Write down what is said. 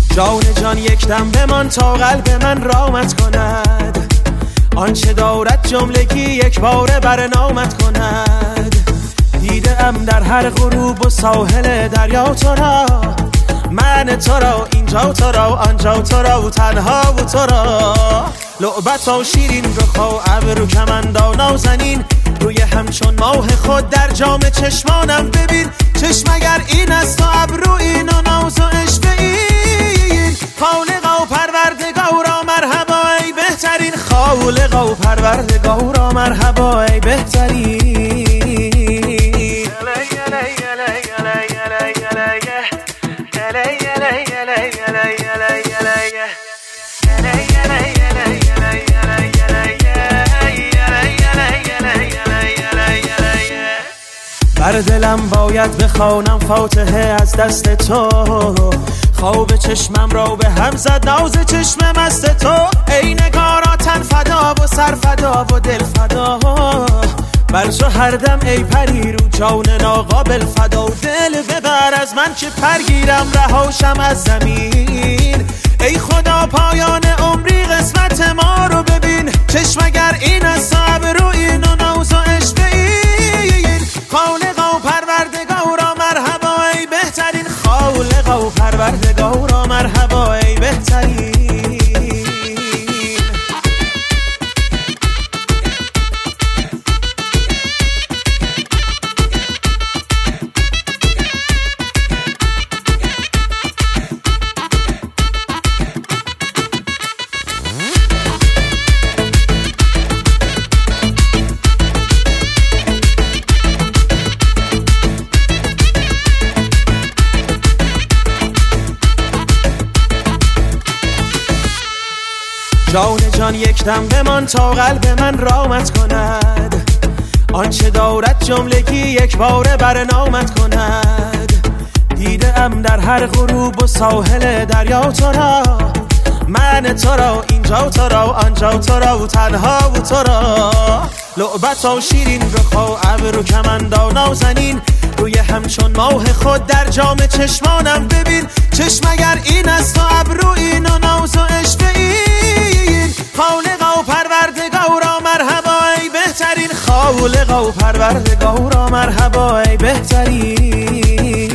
جان جان یک دم بمان تا قلب من رامت کند، آنچه دارد جملگی یک باره بر نامت کند. دیده ام در هر غروب و ساحل دریا تو را، من تو را اینجا تو را آنجا تو را و تنها و تو را. لعبت و شیرین رخ و ابرو کمندا نازنین، روی همچون ماه خود در جام چشمانم ببین. چشم اگر این است و ابرو این و ناز و عشق این، خالق و پروردگارا مرحبا ای بهترین، خالق و پروردگارا مرحبا ای بهترین. بر دلم باید بخوانم فاتحه از دست تو، خواب چشمم را به هم زد ناز چشم مست تو. ای نگارا تن فدا و سر فدا و دل فدا، بر تو هر دم ای پری رو جان ناقابل فدا. دل ببر از من که پرگیرم رهاشم از زمین، ای خدا پایان عمری قسمت ما رو ببین. چشم اگر این است ابرو این و ناز و عشق این، خالق و پروردگارا مرحبا ای بهترین، خالق و پروردگارا مرحبا ای بهترین. جان جان یک دم بمان تا قلب من رامت کند، آنچه دارد جملگی یک باره بر نامت کند. دیده ام در هر غروب و ساحل دریا تو را، من تو را اینجا تو را آنجا تو را و تنها و تو را. لعبت و شیرین رخ و ابرو کمندا نازنین، روی همچون ماه خود در جام چشمانم ببین. چشم اگر این است و ابرو این و ناز و عشق این، خالق و پروردگارا مرحبا ای بهترین، خالق و پروردگارا مرحبا ای بهترین.